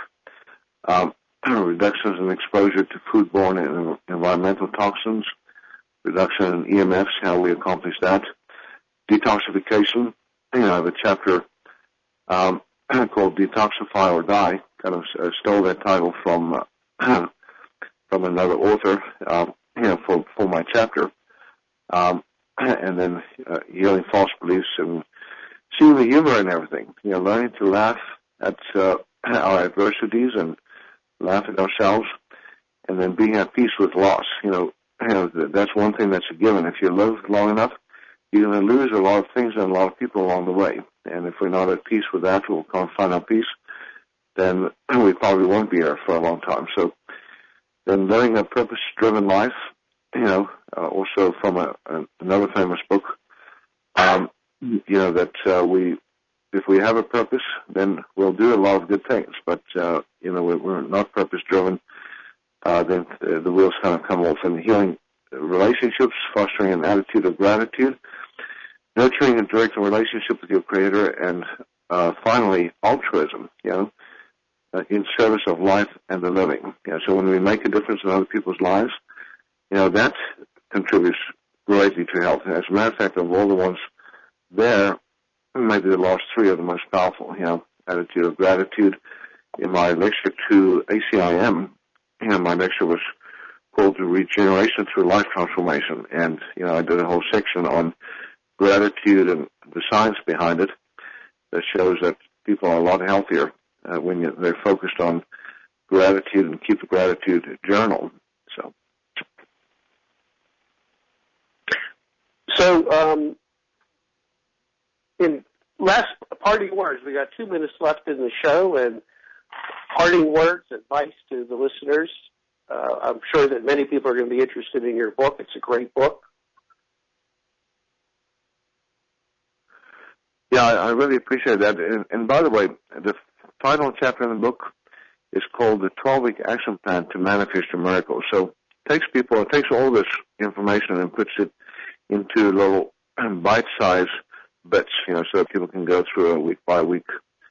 reductions in exposure to foodborne and environmental toxins, reduction in EMFs, how we accomplish that, detoxification. I have a chapter called Detoxify or Die. Kind of stole that title from another author, for my chapter. And then healing false beliefs and seeing the humor in everything. Learning to laugh at our adversities and laugh at ourselves, and then being at peace with loss. That's one thing that's a given. If you live long enough, you're going to lose a lot of things and a lot of people along the way. And if we're not at peace with that, we can't find our peace, then we probably won't be here for a long time. So then living a purpose-driven life, also from another famous book, that if we have a purpose, then we'll do a lot of good things. But, we're not purpose-driven, then the wheels kind of come off. And healing relationships, fostering an attitude of gratitude, nurturing a direct relationship with your Creator, and finally, altruism, in service of life and the living. So when we make a difference in other people's lives, that contributes greatly to health. As a matter of fact, of all the ones there, maybe the last 3 are the most powerful. Attitude of gratitude. In my lecture to ACIM, my lecture was called Regeneration Through Life Transformation, and I did a whole section on gratitude and the science behind it that shows that people are a lot healthier when they're focused on gratitude and keep a gratitude journal. So, in last parting words, we got 2 minutes left in the show, and parting words, advice to the listeners. I'm sure that many people are going to be interested in your book. It's a great book. Yeah, I really appreciate that. And by the way, the final chapter in the book is called The 12-Week Action Plan to Manifest Your Miracle. So it takes all this information and puts it into little bite-sized bits, so that people can go through a week-by-week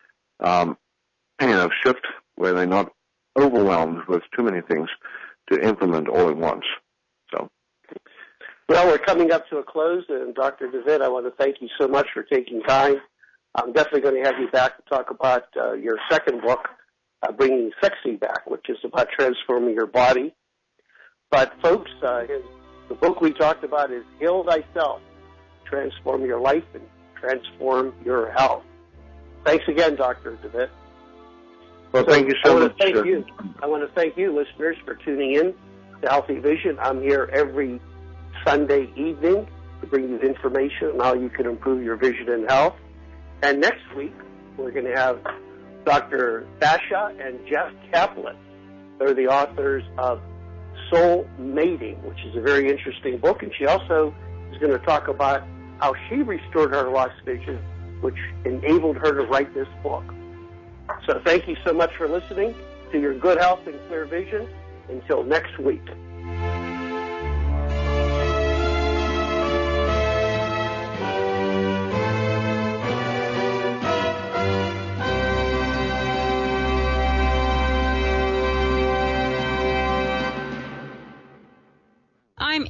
shift where they're not overwhelmed with too many things to implement all at once. So, well, we're coming up to a close, and Dr. DeWitt, I want to thank you so much for taking time. I'm definitely going to have you back to talk about your second book, Bringing Sexy Back, which is about transforming your body. But, folks, the book we talked about is Heal Thyself, Transform Your Life and Transform Your Health. Thanks again, Dr. DeWitt. Well, thank you so much. I want to thank you, listeners, for tuning in to Healthy Vision. I'm here every Sunday evening to bring you information on how you can improve your vision and health. And next week, we're going to have Dr. Basha and Jeff Kaplan. They're the authors of Soul Mating, which is a very interesting book. And she also is going to talk about how she restored her lost vision, which enabled her to write this book. So thank you so much for listening to Your Good Health and Clear Vision. Until next week.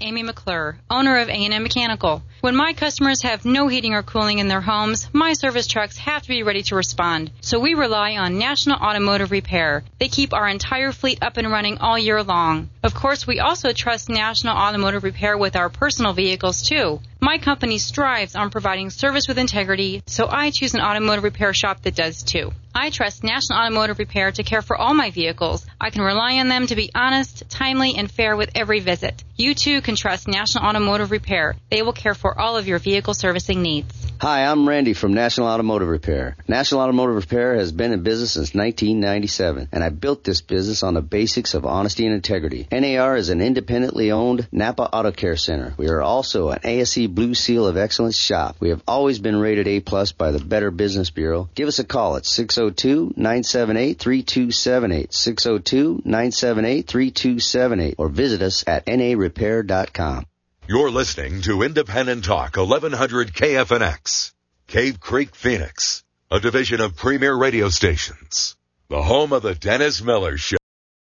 Amy McClure, owner of A&M Mechanical. When my customers have no heating or cooling in their homes, my service trucks have to be ready to respond. So we rely on National Automotive Repair. They keep our entire fleet up and running all year long. Of course, we also trust National Automotive Repair with our personal vehicles, too. My company strives on providing service with integrity, so I choose an automotive repair shop that does, too. I trust National Automotive Repair to care for all my vehicles. I can rely on them to be honest, timely, and fair with every visit. You, too, can trust National Automotive Repair. They will care for all of your vehicle servicing needs. Hi, I'm Randy from National Automotive Repair. National Automotive Repair has been in business since 1997, and I built this business on the basics of honesty and integrity. NAR is an independently owned Napa Auto Care Center. We are also an ASE Blue Seal of Excellence shop. We have always been rated A+ by the Better Business Bureau. Give us a call at 602-978-3278, 602-978-3278, or visit us at narepair.com. You're listening to Independent Talk, 1100 KFNX, Cave Creek, Phoenix, a division of Premier Radio Stations, the home of the Dennis Miller Show.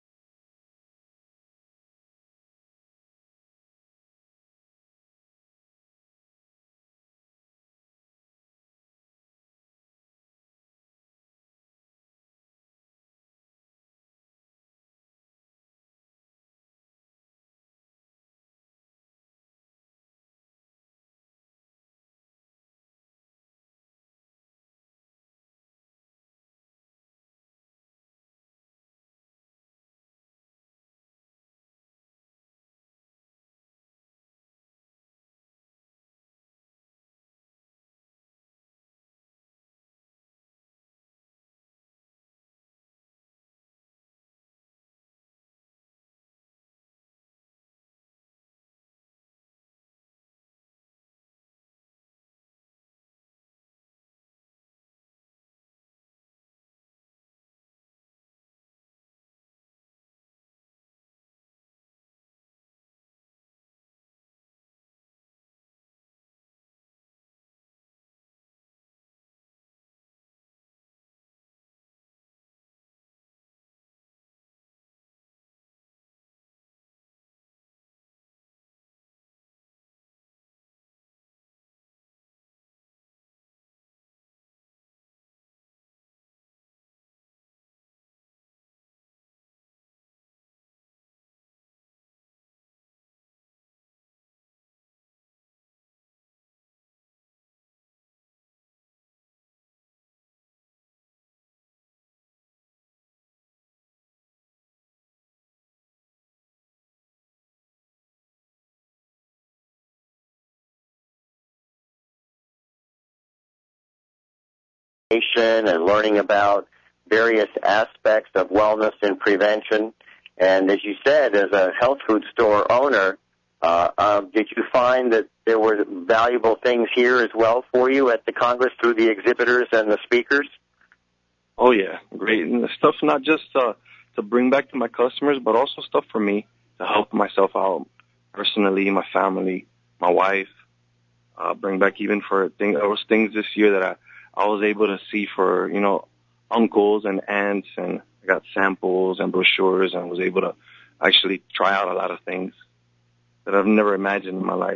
And learning about various aspects of wellness and prevention. And as you said, as a health food store owner, did you find that there were valuable things here as well for you at the Congress through the exhibitors and the speakers? Oh, yeah, great. And the stuff not just to bring back to my customers, but also stuff for me to help myself out personally, my family, my wife. Bring back even for things. There was things this year that I was able to see for, uncles and aunts, and I got samples and brochures and was able to actually try out a lot of things that I've never imagined in my life.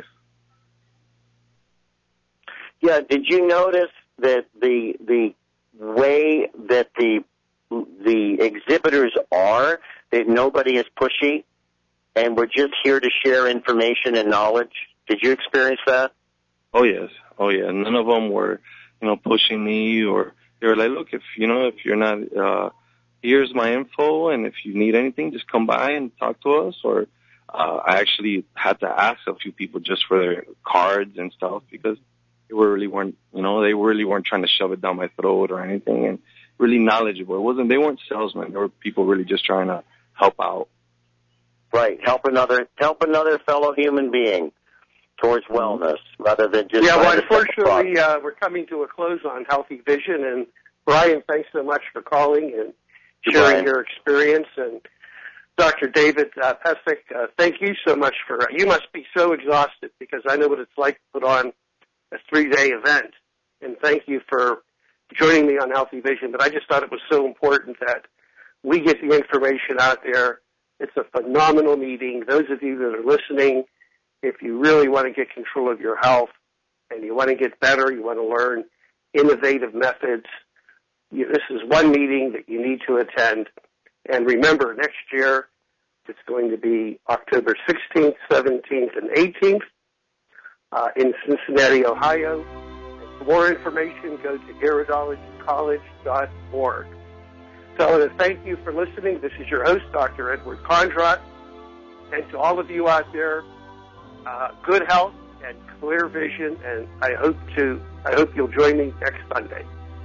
Yeah, did you notice that the way that the exhibitors are, that nobody is pushy and we're just here to share information and knowledge? Did you experience that? Oh, yes. Oh, yeah. None of them were pushing me, or they were like, look, if you're not, here's my info, and if you need anything, just come by and talk to us. Or I actually had to ask a few people just for their cards and stuff, because they really weren't trying to shove it down my throat or anything, and really knowledgeable. They weren't salesmen. They were people really just trying to help out. Right. Help another fellow human being towards wellness, rather than just... Yeah, well, unfortunately, we're coming to a close on Healthy Vision. And, Brian, thanks so much for calling and sharing your experience. And Dr. David Pesek, thank you so much for... you must be so exhausted, because I know what it's like to put on a 3-day event. And thank you for joining me on Healthy Vision. But I just thought it was so important that we get the information out there. It's a phenomenal meeting. Those of you that are listening, if you really want to get control of your health and you want to get better, you want to learn innovative methods, this is one meeting that you need to attend. And remember, next year it's going to be October 16th, 17th, and 18th in Cincinnati, Ohio. And for more information, go to iridologycollege.org. So I want to thank you for listening. This is your host, Dr. Edward Kondrot. And to all of you out there, good health and clear vision, and I hope you'll join me next Sunday.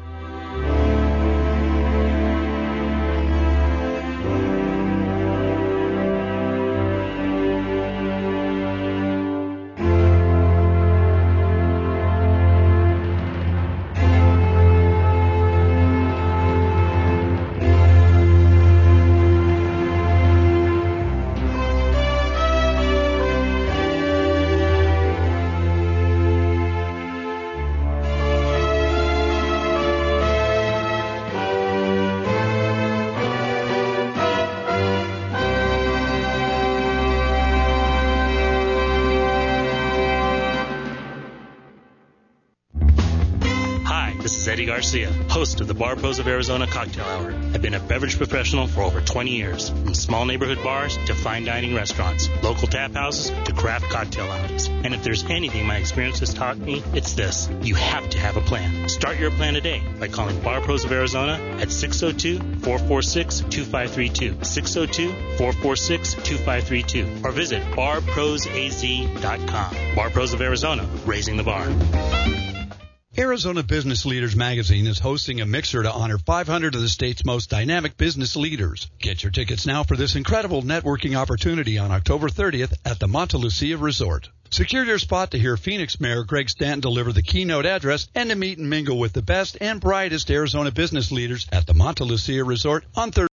Eddie Garcia, host of the Bar Pros of Arizona Cocktail Hour. I've been a beverage professional for over 20 years, from small neighborhood bars to fine dining restaurants, local tap houses to craft cocktail houses. And if there's anything my experience has taught me, it's this. You have to have a plan. Start your plan today by calling Bar Pros of Arizona at 602-446-2532, 602-446-2532, or visit barprosaz.com. Bar Pros of Arizona, raising the bar. Arizona Business Leaders Magazine is hosting a mixer to honor 500 of the state's most dynamic business leaders. Get your tickets now for this incredible networking opportunity on October 30th at the Monte Lucia Resort. Secure your spot to hear Phoenix Mayor Greg Stanton deliver the keynote address and to meet and mingle with the best and brightest Arizona business leaders at the Monte Lucia Resort on Thursday.